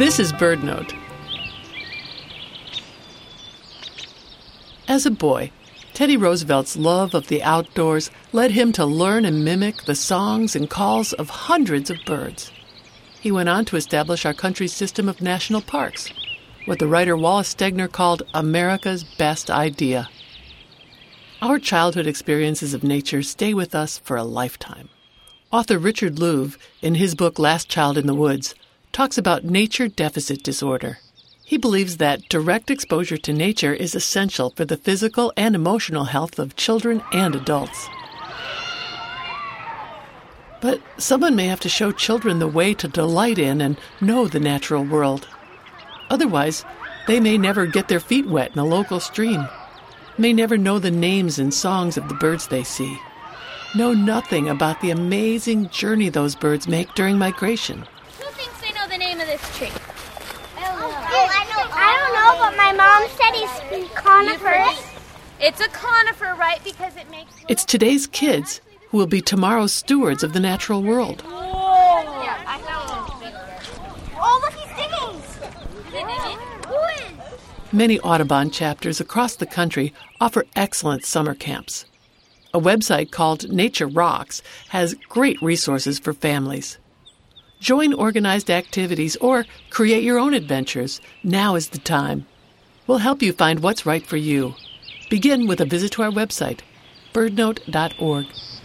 This is BirdNote. As a boy, Teddy Roosevelt's love of the outdoors led him to learn and mimic the songs and calls of hundreds of birds. He went on to establish our country's system of national parks, what the writer Wallace Stegner called America's best idea. Our childhood experiences of nature stay with us for a lifetime. Author Richard Louv, in his book Last Child in the Woods, talks about nature deficit disorder. He believes that direct exposure to nature is essential for the physical and emotional health of children and adults. But someone may have to show children the way to delight in and know the natural world. Otherwise, they may never get their feet wet in a local stream, may never know the names and songs of the birds they see, know nothing about the amazing journey those birds make during migration. Who thinks they know the name of this tree? I don't know, but my mom said it's coniferous. It's a conifer, right? Because it makes... It's today's kids who will be tomorrow's stewards of the natural world. Oh, look, he's digging. Who is? Many Audubon chapters across the country offer excellent summer camps. A website called Nature Rocks has great resources for families. Join organized activities or create your own adventures. Now is the time. We'll help you find what's right for you. Begin with a visit to our website, birdnote.org.